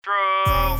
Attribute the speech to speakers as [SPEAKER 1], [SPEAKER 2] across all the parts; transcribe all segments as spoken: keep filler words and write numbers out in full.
[SPEAKER 1] True.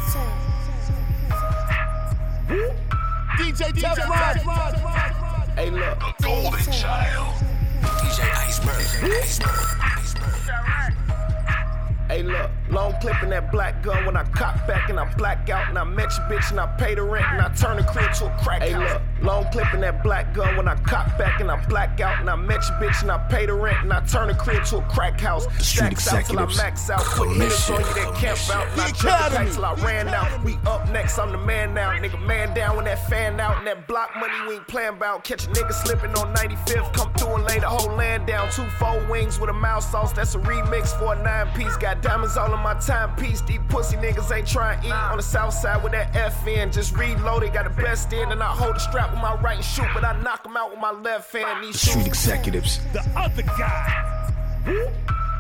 [SPEAKER 2] D J Teflon.
[SPEAKER 3] Hey, look.
[SPEAKER 4] Golden Child. D J Iceberg. Iceberg. Iceberg.
[SPEAKER 3] Hey, look. Long clip in that black gun when I cock back and I black out and I met your bitch and I pay the rent and I turn the crib to a crack house. Hey, look. Long clip in that black gun when I cock back and I black out and I met your bitch and I pay the rent and I turn the crib to a crack house. Stacks out till I max out. Put hitters on you that camp out and I jump the back till I ran out. We up next, I'm the man now. Nigga, man down when that fan out and that block money we ain't playing about. Catch a nigga slipping on ninety-fifth. Come through and lay the whole land down. Two four wings with a mouse sauce. That's a remix for a nine piece. Got diamonds all in my timepiece. These pussy niggas ain't trying to eat on the south side with that F in. Just reloaded, got the best in, and I hold the strap with my right and shoot, but I knock him out with my left hand. These
[SPEAKER 4] Street executives.
[SPEAKER 2] The other guy.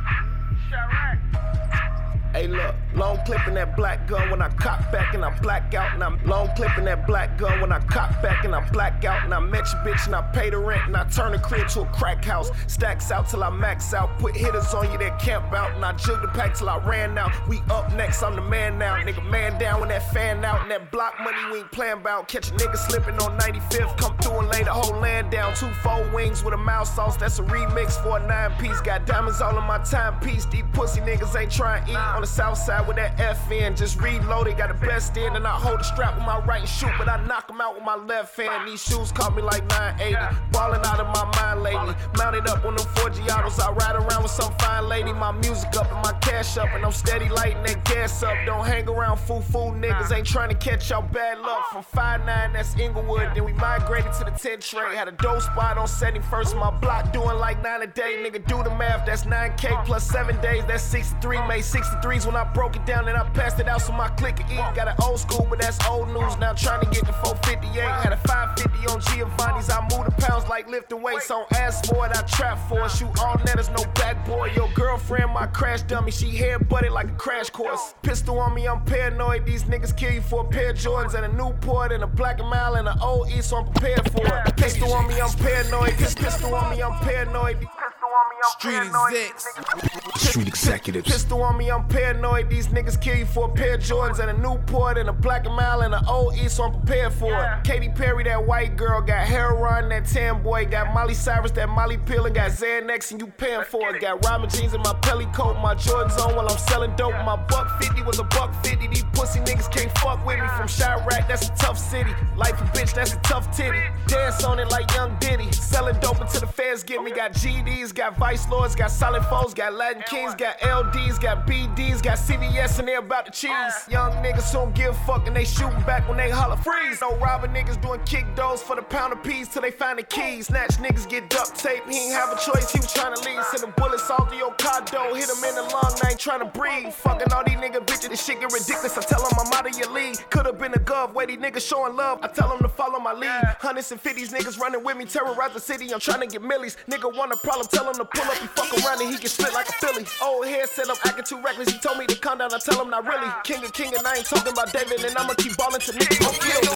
[SPEAKER 3] Hey, look, long clip in that black gun when I cock back and I black out and I'm long clip in that black gun when I cock back and I black out and I met your bitch and I pay the rent and I turn the crib to a crack house. Stacks out till I max out, put hitters on you that camp out and I jug the pack till I ran out. We up next, I'm the man now. Nigga, man down when that fan out and that block money we ain't playing about. Catch a nigga slipping on ninety-fifth, come through and lay the whole land down. Two four wings with a mouse sauce, that's a remix for a nine piece. Got diamonds all in my timepiece. These pussy niggas ain't trying to eat on the south side with that F in. Just reloaded, got the best in, and I hold the strap with my right and shoot, but I knock him out with my left hand. These shoes cost me like nine eighty. Ballin' out of my mind lately. Mounted up on them four Giottos. I ride around with some fine lady. My music up and my cash up, and I'm steady lighting that gas up. Don't hang around foo-foo niggas. Ain't trying to catch y'all bad luck. From five nine, that's Inglewood. Then we migrated to the ten tray. Had a dope spot on seventy-first. My block doing like nine a day. Nigga, do the math. That's nine K plus seven days. That's sixty-three. Made sixty-threes when I broke it down and I passed it out so my click could eat. Got an old school, but that's old news. Now trying to get the four fifty-eight. Had a five fifty on Giovanni's. I moved the pounds like lifting weights. On ask for it, I trap for it. Shoot all netters, no backboard. Your girlfriend, my crash dummy. She head butted like a crash course. Pistol on me, I'm paranoid. These niggas kill you for a pair of Jordans and a Newport and a Black and Mile and an old E, so I'm prepared for it. Pistol on me, I'm paranoid. This pistol on me, I'm paranoid.
[SPEAKER 2] Street execs.
[SPEAKER 4] Street executives.
[SPEAKER 3] Pistol on me, I'm paranoid. These niggas kill you for a pair of Jordans and a Newport and a Black and Mile and an old E, so I'm prepared for it. Katy Perry, that white girl, got heroin, that tan boy, got Molly Cyrus, that Molly Pill, and got Xanax, and you paying for it. Got Robin jeans in my pelly coat, my Jordans on while I'm selling dope. My buck fifty was a buck fifty. These pussy niggas can't fuck with me. From Chirac, that's a tough city. Life a bitch, that's a tough titty. Dance on it like Young Diddy. Selling dope until the feds get me. Got G Ds, got Vice Lords, got Solid Foes, got Latin Kings, got L Ds, got B Ds, got C V S, and they about to cheese. Young niggas don't give a fuck and they shooting back when they holler freeze. No robbing niggas doing kick doors for the pound of peas till they find the keys. Snatch niggas get duct tape, he ain't have a choice, he was trying to leave. Send the bullets all through your car door, hit him in the lung, I ain't trying to breathe. Fucking all these niggas bitches, this shit get ridiculous. I tell them I'm out of your league. Could've been a gov, way these niggas showing love. I tell them to follow my lead. Hundreds and fifties niggas running with me, terrorize the city. I'm trying to get millies. Nigga want a problem, tell him to pull up. He fuck around and he get split like a Philly. Old head said I'm acting too reckless. He told me to calm down. I tell him not really. King of king and I ain't talking about David, and I'ma keep ballin' to niggas don't feel.